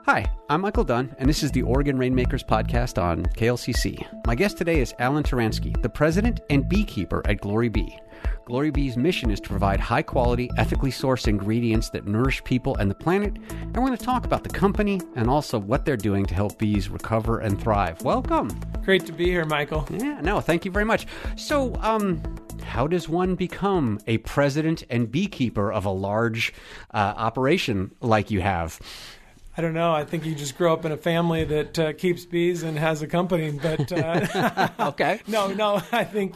Hi, I'm Michael Dunn, and this is the Oregon Rainmakers podcast on KLCC. My guest today is Alan Turansky, the president and beekeeper at Glory Bee. Glory Bee's mission is to provide high-quality, ethically sourced ingredients that nourish people and the planet, and we're going to talk about the company and also what they're doing to help bees recover and thrive. Welcome. Great to be here, Michael. Yeah, no, thank you very much. So, how does one become a president and beekeeper of a large operation like you have? I don't know. I think you just grow up in a family that keeps bees and has a company. But okay. No. I think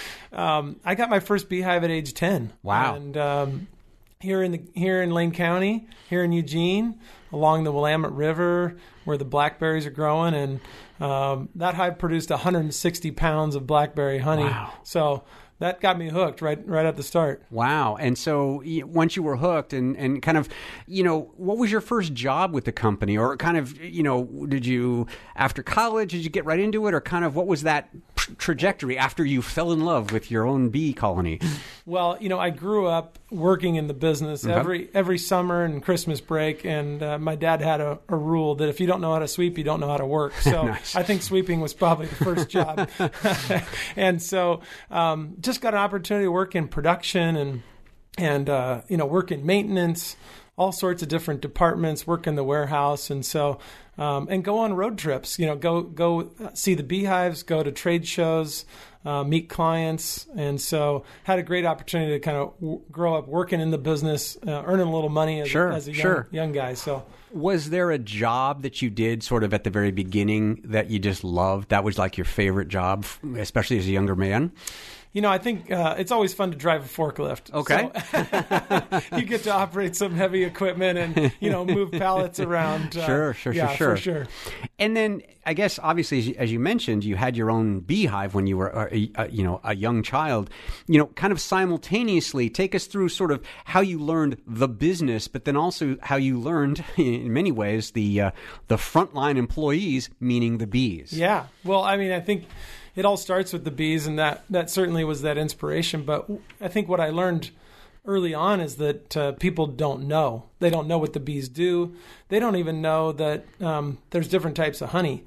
I got my first beehive at age 10. Wow. And here in Lane County, here in Eugene, along the Willamette River, where the blackberries are growing, and that hive produced 160 pounds of blackberry honey. Wow. So that got me hooked right at the start. Wow. And so once you were hooked and kind of, what was your first job with the company? Or kind of, did you, after college, did you get right into it? Or kind of what was that trajectory after you fell in love with your own bee colony? Well, I grew up working in the business every summer and Christmas break. And my dad had a rule that if you don't know how to sweep, you don't know how to work. So Nice. I think sweeping was probably the first job. And so just got an opportunity to work in production and work in maintenance, all sorts of different departments, work in the warehouse. And so, and go on road trips, go see the beehives, go to trade shows, meet clients. And so had a great opportunity to kind of grow up working in the business, earning a little money as a young guy. So was there a job that you did sort of at the very beginning that you just loved? That was like your favorite job, especially as a younger man? I think it's always fun to drive a forklift. Okay. So, you get to operate some heavy equipment and, move pallets around. Sure. For sure. And then I guess, obviously, as you mentioned, you had your own beehive when you were, a young child. Kind of simultaneously, take us through sort of how you learned the business, but then also how you learned, in many ways, the frontline employees, meaning the bees. Yeah. Well, I think it all starts with the bees, and that certainly was that inspiration. But I think what I learned early on is that people don't know. They don't know what the bees do. They don't even know that there's different types of honey.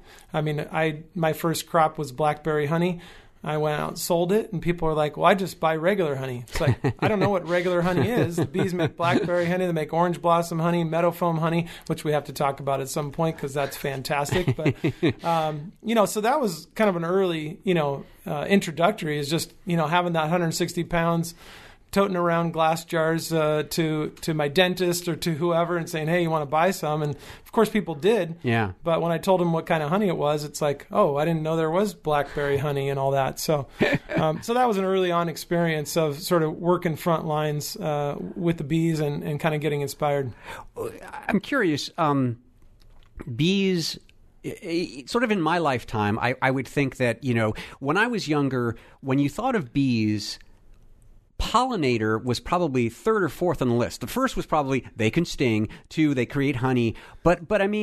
My first crop was blackberry honey. I went out and sold it, and people are like, well, I just buy regular honey. It's like, I don't know what regular honey is. The bees make blackberry honey. They make orange blossom honey, meadow foam honey, which we have to talk about at some point because that's fantastic. But, so that was kind of an early, introductory is just, having that 160 pounds, toting around glass jars to my dentist or to whoever and saying, hey, you want to buy some? And of course people did. Yeah. But when I told them what kind of honey it was, it's like, oh, I didn't know there was blackberry honey and all that. So so that was an early on experience of sort of working front lines with the bees and kind of getting inspired. I'm curious, bees, sort of in my lifetime, I would think that, when I was younger, when you thought of bees, pollinator was probably third or fourth on the list. The first was probably they can sting. 2, they create honey. But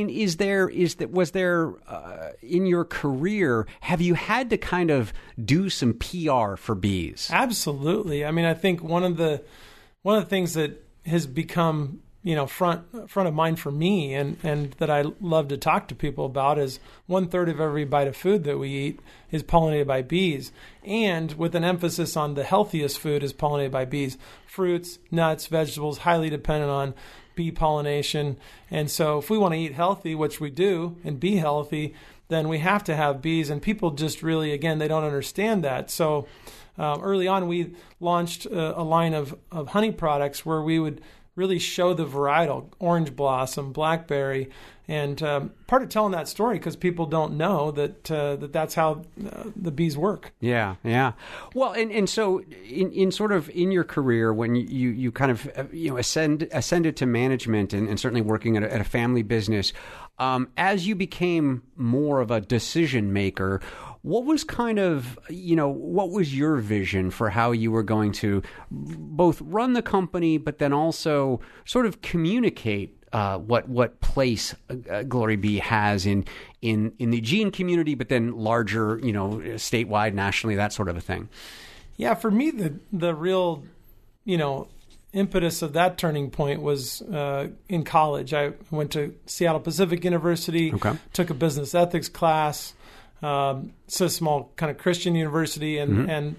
was there in your career, have you had to kind of do some PR for bees? Absolutely. I think one of the things that has become front of mind for me and that I love to talk to people about is 1/3 of every bite of food that we eat is pollinated by bees, and with an emphasis on the healthiest food is pollinated by bees. Fruits, nuts, vegetables, highly dependent on bee pollination. And so if we want to eat healthy, which we do, and be healthy, then we have to have bees. And people just really, again, they don't understand that. So early on, we launched a line of honey products where we would really show the varietal, orange blossom, blackberry, and part of telling that story because people don't know that's how the bees work. Yeah. Well, and so in sort of in your career when you kind of ascended to management and certainly working at a family business, as you became more of a decision maker, what was what was your vision for how you were going to both run the company, but then also sort of communicate what place Glory Bee has in the Eugene community, but then larger, statewide, nationally, that sort of a thing? Yeah, for me, the real, impetus of that turning point was in college. I went to Seattle Pacific University, took a business ethics class. It's a small kind of Christian university, and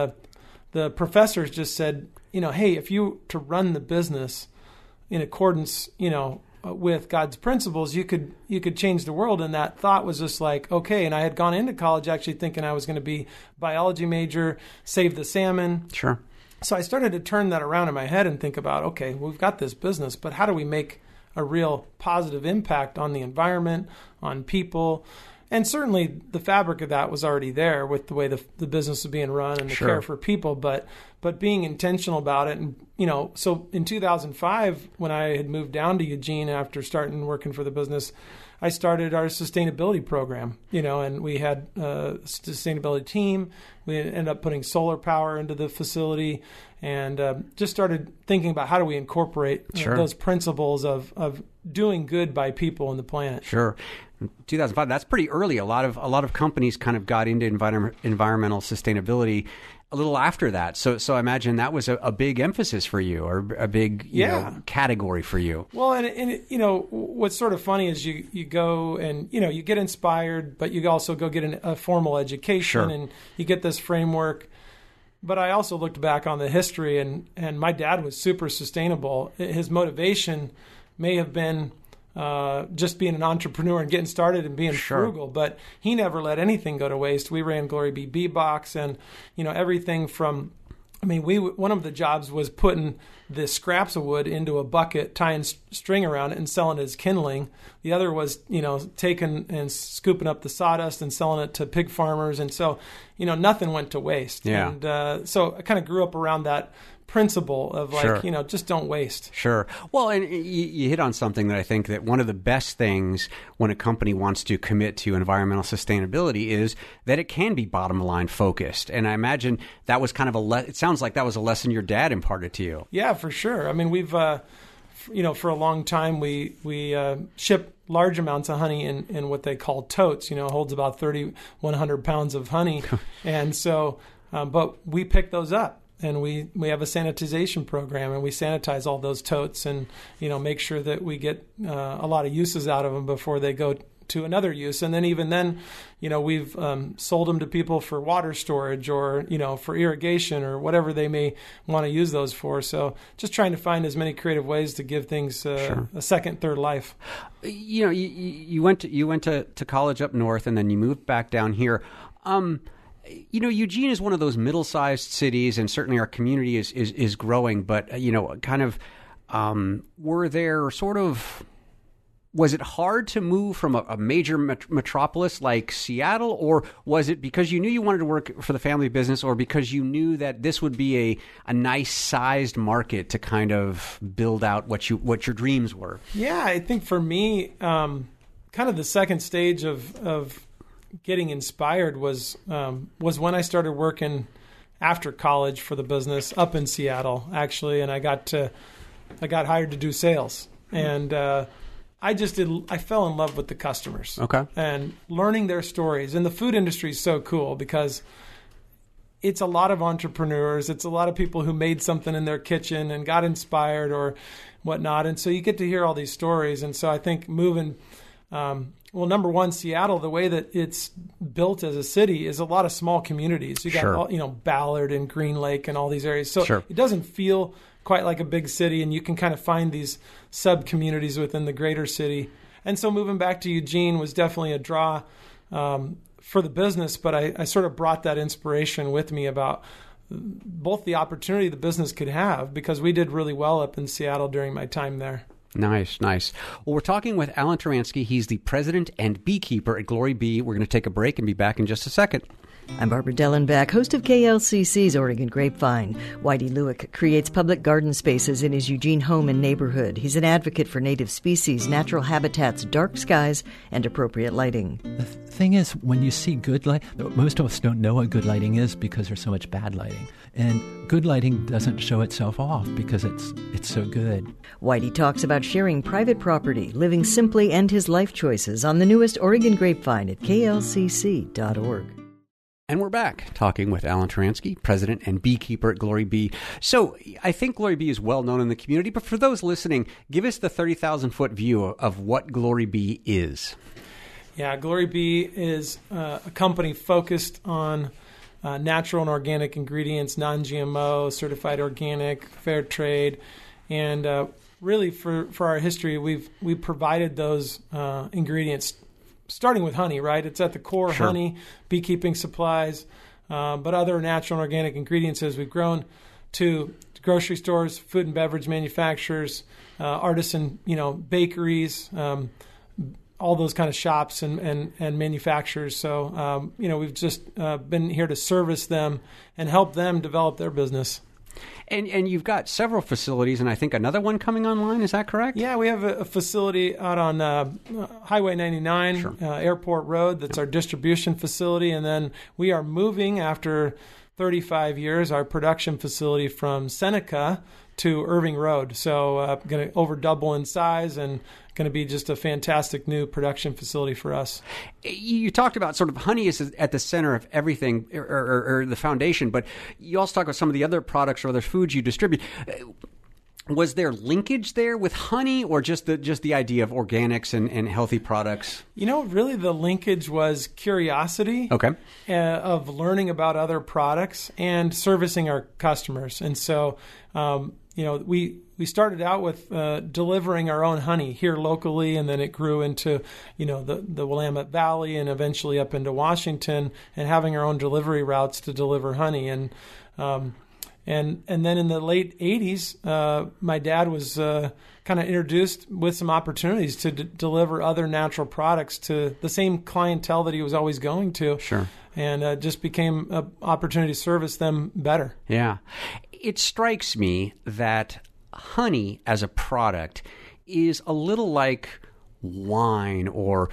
the professors just said, hey, if you to run the business in accordance, with God's principles, you could change the world. And that thought was just like, okay. And I had gone into college actually thinking I was going to be a biology major, save the salmon. Sure. So I started to turn that around in my head and think about, okay, we've got this business, but how do we make a real positive impact on the environment, on people? And certainly the fabric of that was already there with the way the business was being run and the care for people, but being intentional about it. And, so in 2005, when I had moved down to Eugene after starting working for the business, I started our sustainability program, and we had a sustainability team. We ended up putting solar power into the facility and just started thinking about how do we incorporate those principles of doing good by people and the planet. Sure. 2005, that's pretty early. A lot of companies kind of got into environmental sustainability a little after that. So I imagine that was a big emphasis for you, or a big category for you. Well, and what's sort of funny is you go and you get inspired, but you also go get a formal education and you get this framework. But I also looked back on the history, and my dad was super sustainable. His motivation may have been just being an entrepreneur and getting started and being frugal, but he never let anything go to waste. We ran Glory Be Bee Box, and everything from, one of the jobs was putting the scraps of wood into a bucket, tying string around it and selling it as kindling. The other was, taking and scooping up the sawdust and selling it to pig farmers. And so, nothing went to waste. Yeah. And so I kind of grew up around that principle of just don't waste. Sure. Well, and you hit on something that I think that one of the best things when a company wants to commit to environmental sustainability is that it can be bottom line focused. And I imagine that was kind of it sounds like that was a lesson your dad imparted to you. Yeah, for sure. We've, for a long time, we ship large amounts of honey in what they call totes, holds about 3,100 pounds of honey. And so, but we pick those up. And we have a sanitization program, and we sanitize all those totes and, make sure that we get a lot of uses out of them before they go to another use. And then even then, we've sold them to people for water storage or, for irrigation or whatever they may want to use those for. So just trying to find as many creative ways to give things a second, third life. You went to college up north, and then you moved back down here. Eugene is one of those middle-sized cities, and certainly our community is growing. But was it hard to move from a major metropolis like Seattle, or was it because you knew you wanted to work for the family business, or because you knew that this would be a nice-sized market to kind of build out what your dreams were? Yeah, I think for me, kind of the second stage of getting inspired was when I started working after college for the business up in Seattle, actually, and I got hired to do sales, and I fell in love with the customers, and learning their stories. And the food industry is so cool because it's a lot of entrepreneurs, it's a lot of people who made something in their kitchen and got inspired or whatnot, and so you get to hear all these stories. And so I think moving. Well, number one, Seattle, the way that it's built as a city is a lot of small communities. You got, Ballard and Green Lake and all these areas. So it doesn't feel quite like a big city, and you can kind of find these sub-communities within the greater city. And so moving back to Eugene was definitely a draw for the business, but I sort of brought that inspiration with me about both the opportunity the business could have, because we did really well up in Seattle during my time there. Nice. Well, we're talking with Alan Turansky. He's the president and beekeeper at Glory Bee. We're going to take a break and be back in just a second. I'm Barbara Dellenbach, host of KLCC's Oregon Grapevine. Whitey Lewick creates public garden spaces in his Eugene home and neighborhood. He's an advocate for native species, natural habitats, dark skies, and appropriate lighting. The thing is, when you see good light, most of us don't know what good lighting is because there's so much bad lighting. And good lighting doesn't show itself off because it's so good. Whitey talks about sharing private property, living simply, and his life choices on the newest Oregon Grapevine at klcc.org. And we're back talking with Alan Turansky, president and beekeeper at Glory Bee. So I think Glory Bee is well known in the community, but for those listening, give us the 30,000-foot view of what Glory Bee is. Yeah, Glory Bee is a company focused on natural and organic ingredients, non-GMO, certified organic, fair trade, and really for our history, we've provided those ingredients. Starting with honey, right? It's at the core, Sure. honey, beekeeping supplies, but other natural and organic ingredients as we've grown to grocery stores, food and beverage manufacturers, artisan, bakeries, all those kind of shops and manufacturers. So, we've just been here to service them and help them develop their business. And you've got several facilities, and I think another one coming online. Is that correct? Yeah, we have a facility out on Highway 99, Sure. Airport Road. That's our distribution facility. And then we are moving, after 35 years, our production facility from Seneca to Irving Road. So going to over double in size and going to be just a fantastic new production facility for us. You talked about sort of honey is at the center of everything, or the foundation, but you also talk about some of the other products or other foods you distribute. Was there linkage there with honey, or just the idea of organics and healthy products? Really the linkage was curiosity. Okay. Of learning about other products and servicing our customers. And so, we started out with delivering our own honey here locally, and then it grew into, the Willamette Valley and eventually up into Washington, and having our own delivery routes to deliver honey. And then in the late 80s, my dad was kind of introduced with some opportunities to deliver other natural products to the same clientele that he was always going to. Sure. And just became an opportunity to service them better. Yeah. It strikes me that honey as a product is a little like wine or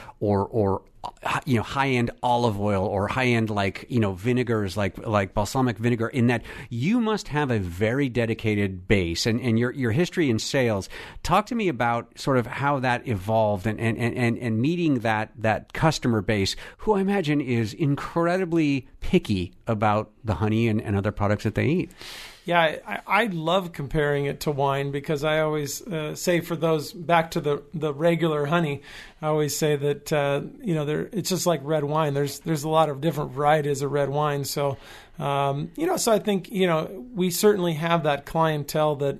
high-end olive oil or high-end vinegars like balsamic vinegar, in that you must have a very dedicated base and your history in sales. Talk to me about sort of how that evolved and meeting that customer base, who I imagine is incredibly picky about the honey and other products that they eat. Yeah, I love comparing it to wine, because I always say, for those back to the regular honey, I always say that it's just like red wine. There's a lot of different varieties of red wine. So so I think we certainly have that clientele that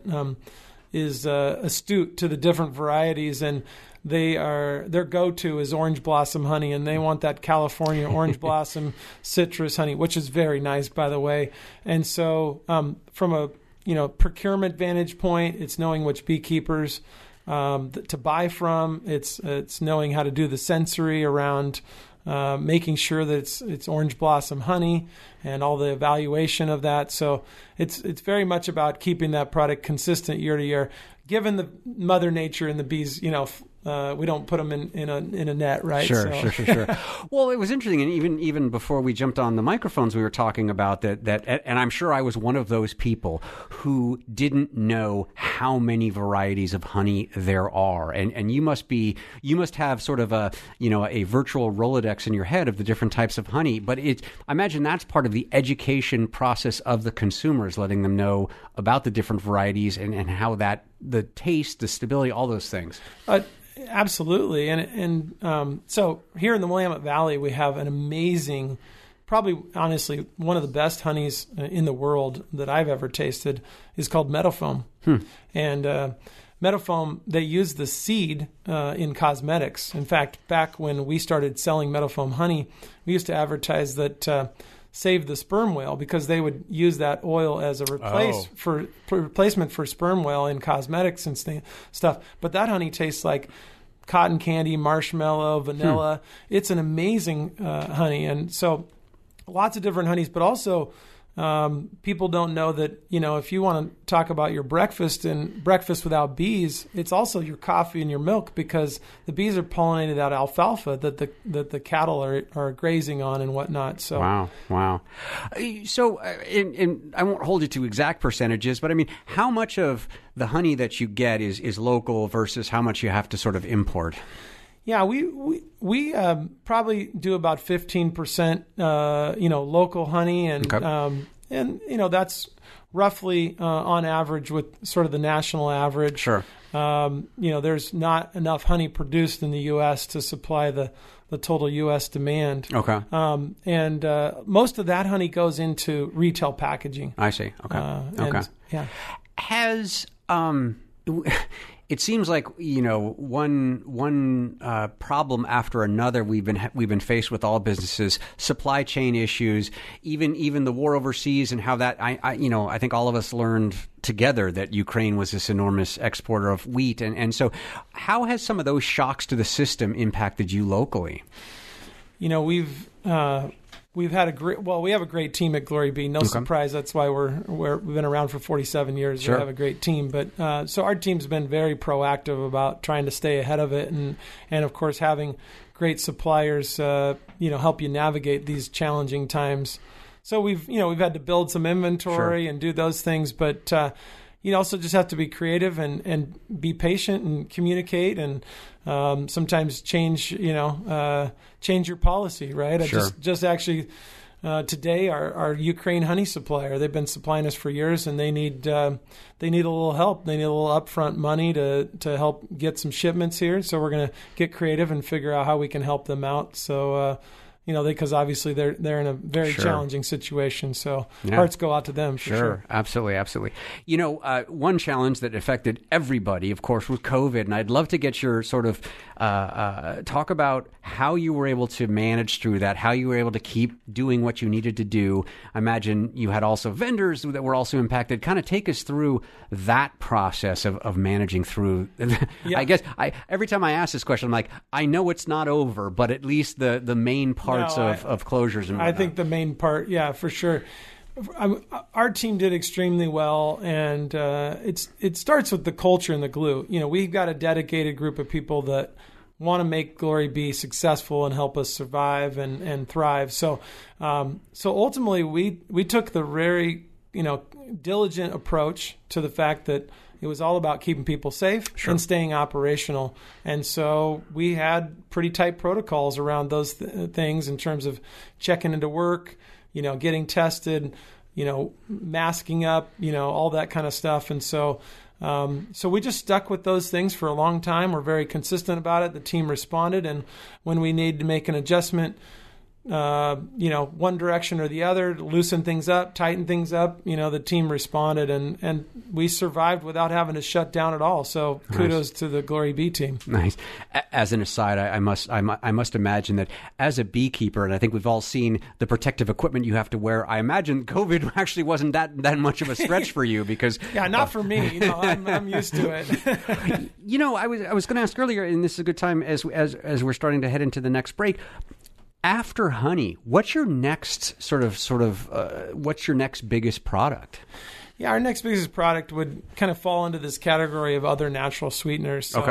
is astute to the different varieties, and their go-to is orange blossom honey, and they want that California orange blossom citrus honey, which is very nice, by the way. And so from a procurement vantage point, it's knowing which beekeepers to buy from. It's knowing how to do the sensory around making sure that it's orange blossom honey and all the evaluation of that. So it's very much about keeping that product consistent year to year. Given the Mother Nature and the bees, we don't put them in a net, right? Sure. Well, it was interesting, and even before we jumped on the microphones, we were talking about that, and I'm sure I was one of those people who didn't know how many varieties of honey there are, and you must have sort of a virtual Rolodex in your head of the different types of honey. But I imagine that's part of the education process of the consumers, letting them know about the different varieties and how the taste, the stability, all those things. Absolutely. And so here in the Willamette Valley, we have an amazing, probably honestly one of the best honeys in the world that I've ever tasted, is called Meadowfoam. And Meadowfoam, they use the seed in cosmetics. In fact, back when we started selling Meadowfoam honey, we used to advertise that save the sperm whale, because they would use that oil as a replacement for sperm whale in cosmetics and stuff. But that honey tastes like cotton candy, marshmallow, vanilla. It's an amazing honey. And so lots of different honeys, but also people don't know that, if you want to talk about your breakfast and breakfast without bees, it's also your coffee and your milk, because the bees are pollinated out alfalfa that the cattle are grazing on and whatnot. So wow. So, and I won't hold you to exact percentages, but I mean, how much of the honey that you get is local versus how much you have to sort of import? Yeah, we probably do about 15%, local honey, and Okay. That's roughly on average with sort of the national average. Sure. There's not enough honey produced in the U.S. to supply the total U.S. demand. Okay. And most of that honey goes into retail packaging. I see. Okay. Okay. Yeah. Has it seems like one problem after another we've been faced with all businesses, supply chain issues, even the war overseas, and how that I think all of us learned together that Ukraine was this enormous exporter of wheat, and so how has some of those shocks to the system impacted you locally? We've had we have a great team at Glory Bee. No surprise. That's why we've been around for 47 years. Sure. We have a great team. But so our team's been very proactive about trying to stay ahead of it, and of course having great suppliers, help you navigate these challenging times. So we've had to build some inventory and do those things, but you also just have to be creative and be patient and communicate, and sometimes change your policy, right? Sure. Just actually today our Ukraine honey supplier, they've been supplying us for years, and they need a little help. They need a little upfront money to help get some shipments here. So we're going to get creative and figure out how we can help them out. So because obviously they're in a very challenging situation. So hearts go out to them. For sure. Absolutely. One challenge that affected everybody, of course, was COVID. And I'd love to get your sort of talk about how you were able to manage through that, how you were able to keep doing what you needed to do. I imagine you had also vendors that were also impacted. Kind of take us through that process of managing through. Yeah. I guess every time I ask this question, I'm like, I know it's not over, but at least the main parts of closures and whatnot. I think the main part, yeah, for sure. Our team did extremely well, and it starts with the culture and the glue. We've got a dedicated group of people that want to make Glory Bee successful and help us survive and thrive. So ultimately, we took the very diligent approach to the fact that it was all about keeping people safe and staying operational. And so we had pretty tight protocols around those things in terms of checking into work, getting tested, masking up, all that kind of stuff. And so we just stuck with those things for a long time. We're very consistent about it. The team responded. And when we need to make an adjustment, one direction or the other, loosen things up, tighten things up, the team responded, and we survived without having to shut down at all. So kudos to the Glory Bee team. Nice. As an aside, I must imagine that as a beekeeper, and I think we've all seen the protective equipment you have to wear, I imagine COVID actually wasn't that much of a stretch for you because not for me. I'm used to it. I was going to ask earlier, and this is a good time as we're starting to head into the next break. After honey, what's your next what's your next biggest product? Yeah, our next biggest product would kind of fall into this category of other natural sweeteners. So,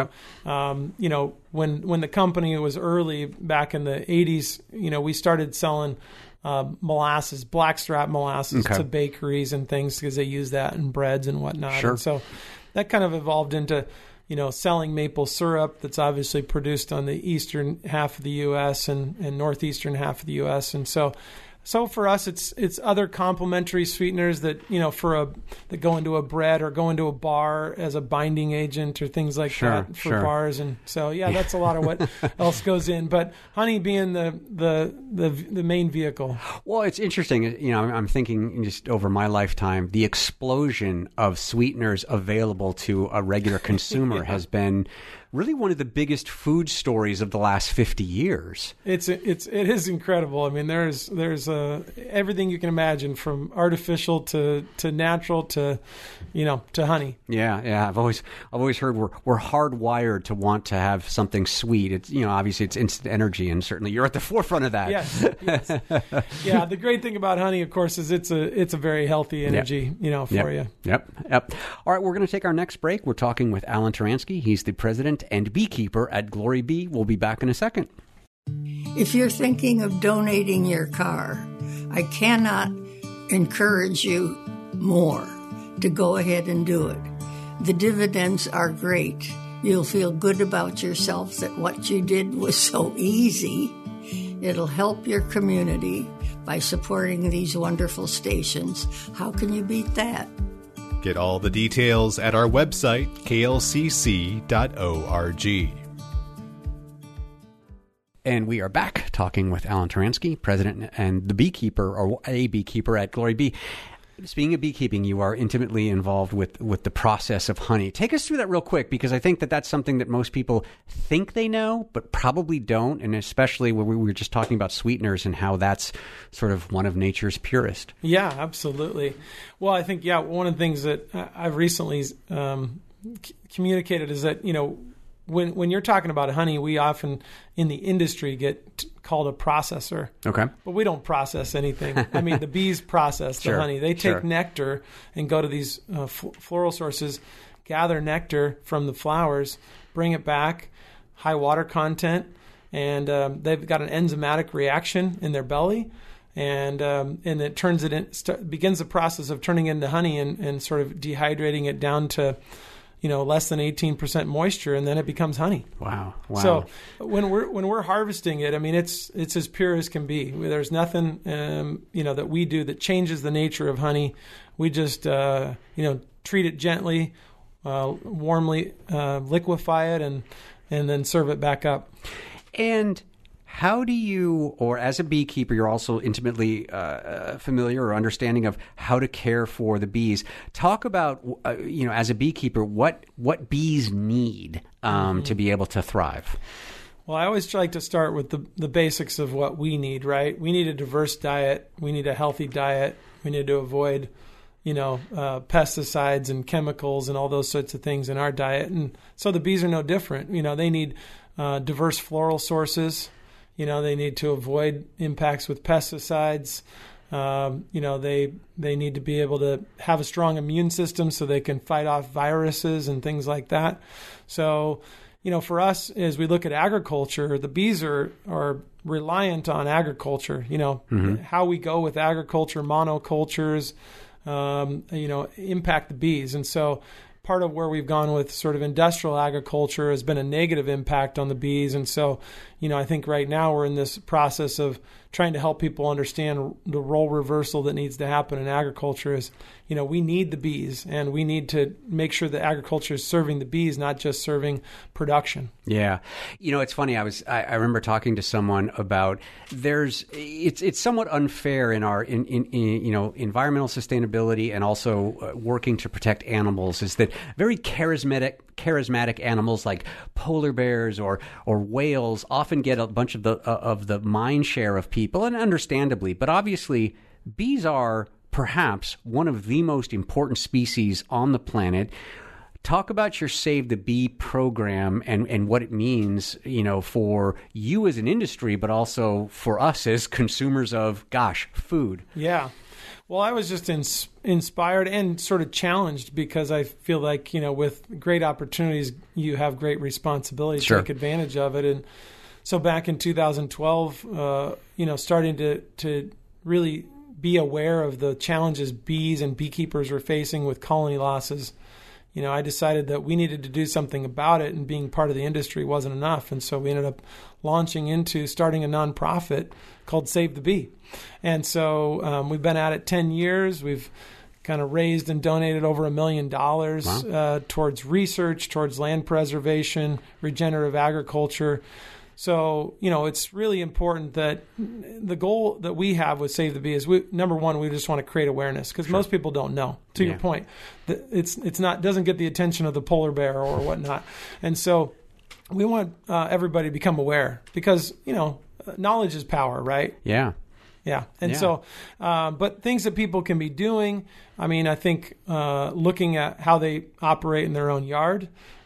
okay. When the company was early back in the 80s, we started selling molasses, blackstrap molasses to bakeries and things because they use that in breads and whatnot. Sure. And so that kind of evolved into selling maple syrup that's obviously produced on the eastern half of the U.S. and northeastern half of the U.S. And so for us, it's other complementary sweeteners that that go into a bread or go into a bar as a binding agent or things like that for bars. And so that's a lot of what else goes in. But honey being the main vehicle. Well, it's interesting. I'm thinking just over my lifetime, the explosion of sweeteners available to a regular consumer has been really one of the biggest food stories of the last 50 years. It is incredible. I mean, there's everything you can imagine, from artificial to natural to honey. Yeah. I've always heard we're hardwired to want to have something sweet. It's obviously it's instant energy, and certainly you're at the forefront of that. Yes. Yeah. The great thing about honey, of course, is it's a very healthy energy, for you. Yep. All right, we're going to take our next break. We're talking with Alan Turansky. He's the president and beekeeper at Glory Bee. We'll be back in a second. If you're thinking of donating your car, I cannot encourage you more to go ahead and do it. The dividends are great. You'll feel good about yourself that what you did was so easy. It'll help your community by supporting these wonderful stations. How can you beat that? Get all the details at our website, klcc.org. And we are back talking with Alan Taransky, president and the beekeeper, or a beekeeper at Glory Bee. Speaking of beekeeping, you are intimately involved with the process of honey. Take us through that real quick, because I think that that's something that most people think they know, but probably don't, and especially when we were just talking about sweeteners and how that's sort of one of nature's purest. Yeah, absolutely. Well, I think, one of the things that I've recently communicated is that, when you're talking about honey, we often in the industry get called a processor. Okay. But we don't process anything. I mean, the bees process the honey. They take nectar and go to these floral sources, gather nectar from the flowers, bring it back, high water content, and they've got an enzymatic reaction in their belly. And it turns it in, begins the process of turning it into honey and sort of dehydrating it down to less than 18% moisture, and then it becomes honey. Wow. So when we're harvesting it, I mean, it's as pure as can be. There's nothing, that we do that changes the nature of honey. We just, treat it gently, warmly, liquefy it, and then serve it back up. And how do you, or as a beekeeper, you're also intimately familiar or understanding of how to care for the bees. Talk about, as a beekeeper, what bees need to be able to thrive. Well, I always like to start with the basics of what we need, right? We need a diverse diet. We need a healthy diet. We need to avoid, pesticides and chemicals and all those sorts of things in our diet. And so the bees are no different. They need diverse floral sources. They need to avoid impacts with pesticides. They need to be able to have a strong immune system so they can fight off viruses and things like that. So, for us, as we look at agriculture, the bees are reliant on agriculture. How we go with agriculture, monocultures, impact the bees. And so part of where we've gone with sort of industrial agriculture has been a negative impact on the bees. And so, I think right now we're in this process of trying to help people understand the role reversal that needs to happen in agriculture is, we need the bees, and we need to make sure that agriculture is serving the bees, not just serving production. Yeah. It's funny. I remember talking to someone about it's somewhat unfair in our, environmental sustainability and also working to protect animals, is that very charismatic animals like polar bears or whales often get a bunch of the mind share of people, and understandably, but obviously bees are perhaps one of the most important species on the planet. Talk about your Save the Bee program and what it means, for you as an industry, but also for us as consumers of, food. Yeah. Well, I was just inspired and sort of challenged, because I feel like, with great opportunities, you have great responsibility to take advantage of it. And so back in 2012, starting to really be aware of the challenges bees and beekeepers were facing with colony losses, I decided that we needed to do something about it, and being part of the industry wasn't enough. And so we ended up launching into starting a nonprofit called Save the Bee. And so we've been at it 10 years. We've kind of raised and donated over $1 million towards research, towards land preservation, regenerative agriculture. So, it's really important that the goal that we have with Save the Bee is, number one, we just want to create awareness, because most people don't know. To your point, doesn't get the attention of the polar bear or whatnot, and so we want everybody to become aware, because knowledge is power, right? Yeah. Yeah. And so, but things that people can be doing, I mean, I think looking at how they operate in their own yard,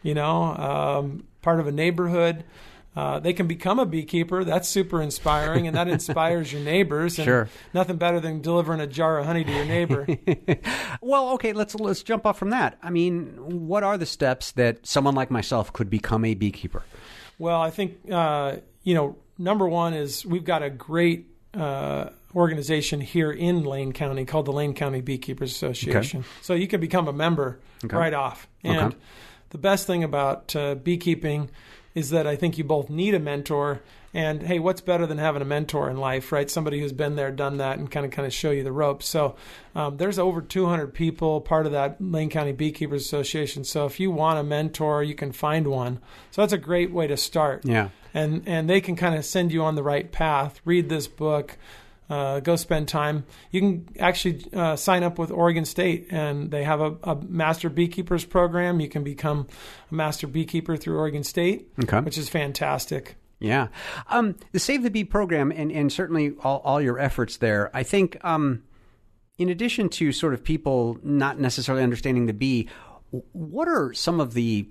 part of a neighborhood. They can become a beekeeper. That's super inspiring, and that inspires your neighbors. And nothing better than delivering a jar of honey to your neighbor. Well, okay, let's jump off from that. I mean, what are the steps that someone like myself could become a beekeeper? Well, I think number one is we've got a great organization here in Lane County called the Lane County Beekeepers Association. Okay. So you can become a member right off. And the best thing about beekeeping is that I think you both need a mentor. And hey, what's better than having a mentor in life, right? Somebody who's been there, done that, and kind of show you the ropes. So there's over 200 people part of that Lane County Beekeepers Association. So if you want a mentor, you can find one. So that's a great way to start. Yeah. And they can kind of send you on the right path. Read this book. Go spend time. You can actually sign up with Oregon State, and they have a Master Beekeepers program. You can become a Master Beekeeper through Oregon State, which is fantastic. Yeah. The Save the Bee program and certainly all your efforts there, I think in addition to sort of people not necessarily understanding the bee, what are some of the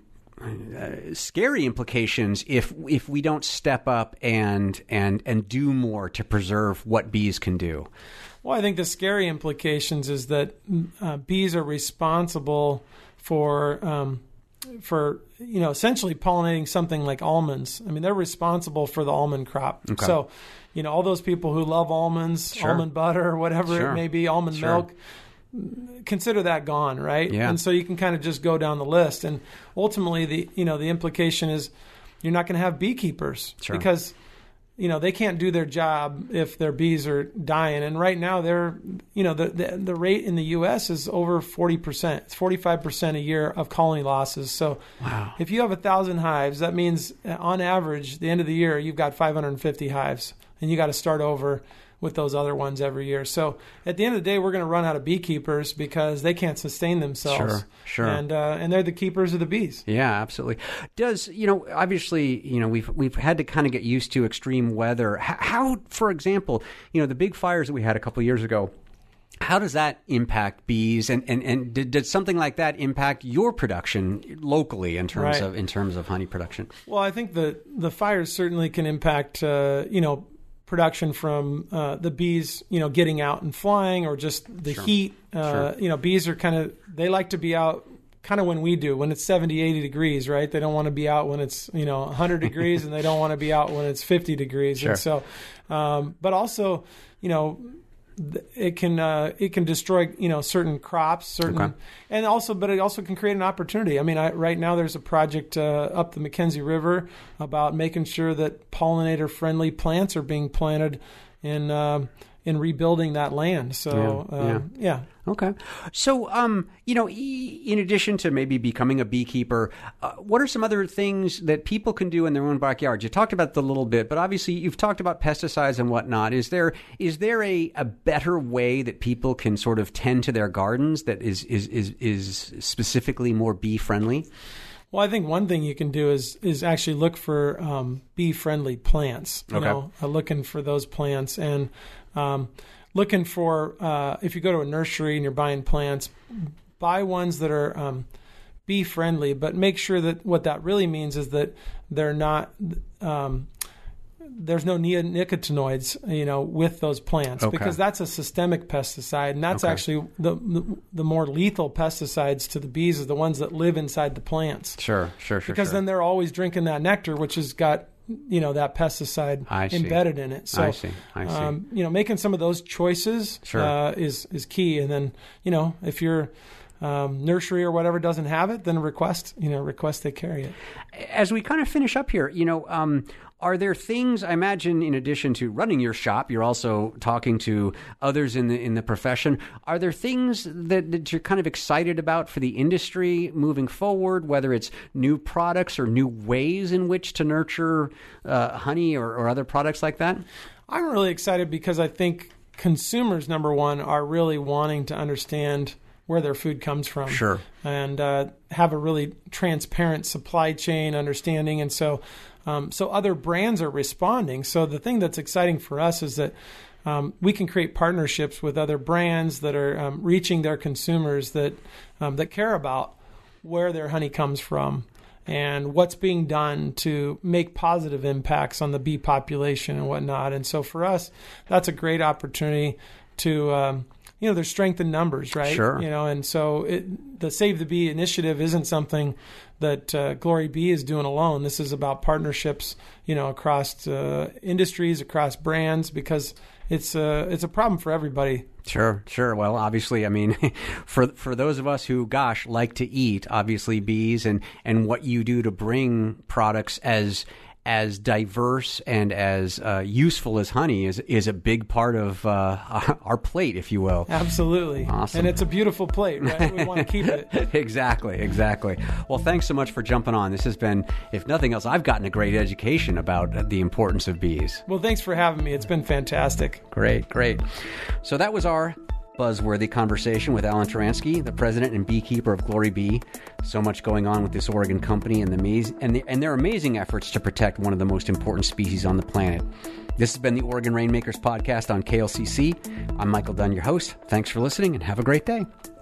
scary implications if we don't step up and do more to preserve what bees can do? Well, I think the scary implications is that bees are responsible for essentially pollinating something like almonds. I mean, they're responsible for the almond crop. Okay. So, all those people who love almonds, almond butter, whatever it may be, almond milk, consider that gone, right? Yeah. And so you can kind of just go down the list. And ultimately, the implication is you're not going to have beekeepers because they can't do their job if their bees are dying. And right now, they're the rate in the U.S. is over 40%. It's 45% a year of colony losses. So if you have 1,000 hives, that means on average, the end of the year, you've got 550 hives, and you got to start over with those other ones every year. So at the end of the day, we're going to run out of beekeepers because they can't sustain themselves. Sure. And they're the keepers of the bees. Yeah, absolutely. Does, obviously, we've had to kind of get used to extreme weather. How, for example, the big fires that we had a couple of years ago, how does that impact bees? And did something like that impact your production locally in terms of honey production? Well, I think the fires certainly can impact, production from the bees, getting out and flying, or just the heat. Bees are they like to be out kind of when we do, when it's 70, 80 degrees, right? They don't want to be out when it's, 100 degrees, and they don't want to be out when it's 50 degrees. Sure. And so, but also, it can destroy, certain crops, and also, but it also can create an opportunity. I mean, right now there's a project up the McKenzie River about making sure that pollinator-friendly plants are being planted in rebuilding that land. So, yeah. Okay. So, in addition to maybe becoming a beekeeper, what are some other things that people can do in their own backyard? You talked about the little bit, but obviously you've talked about pesticides and whatnot. Is there a better way that people can sort of tend to their gardens that is specifically more bee friendly? Well, I think one thing you can do is actually look for bee-friendly plants. Looking for those plants, and looking for if you go to a nursery and you're buying plants, buy ones that are bee-friendly, but make sure that what that really means is that they're not. There's no neonicotinoids, with those plants, because that's a systemic pesticide, and that's actually the more lethal pesticides to the bees is the ones that live inside the plants. Sure. Because then they're always drinking that nectar, which has got that pesticide embedded in it. So I see. Making some of those choices is key, and then if your nursery or whatever doesn't have it, then request they carry it. As we kind of finish up here, are there things, I imagine, in addition to running your shop, you're also talking to others in the profession. Are there things that you're kind of excited about for the industry moving forward, whether it's new products or new ways in which to nurture honey or other products like that? I'm really excited because I think consumers, number one, are really wanting to understand where their food comes from. Sure. And have a really transparent supply chain understanding. And so other brands are responding. So the thing that's exciting for us is that we can create partnerships with other brands that are reaching their consumers that care about where their honey comes from and what's being done to make positive impacts on the bee population and whatnot. And so for us, that's a great opportunity to there's strength in numbers, right? Sure. And so the Save the Bee initiative isn't something that Glory Bee is doing alone. This is about partnerships, across industries, across brands, because it's a problem for everybody. Sure. Well, obviously, I mean, for those of us who, like to eat, obviously bees and what you do to bring products as diverse and as useful as honey is a big part of our plate, if you will. Absolutely. Awesome. And it's a beautiful plate, right? We want to keep it. Exactly. Well, thanks so much for jumping on. This has been, if nothing else, I've gotten a great education about the importance of bees. Well, thanks for having me. It's been fantastic. Great. So that was our buzzworthy conversation with Alan Turansky, the president and beekeeper of Glory Bee. So much going on with this Oregon company and their amazing efforts to protect one of the most important species on the planet. This has been the Oregon Rainmakers podcast on KLCC. I'm Michael Dunn, your host. Thanks for listening and have a great day.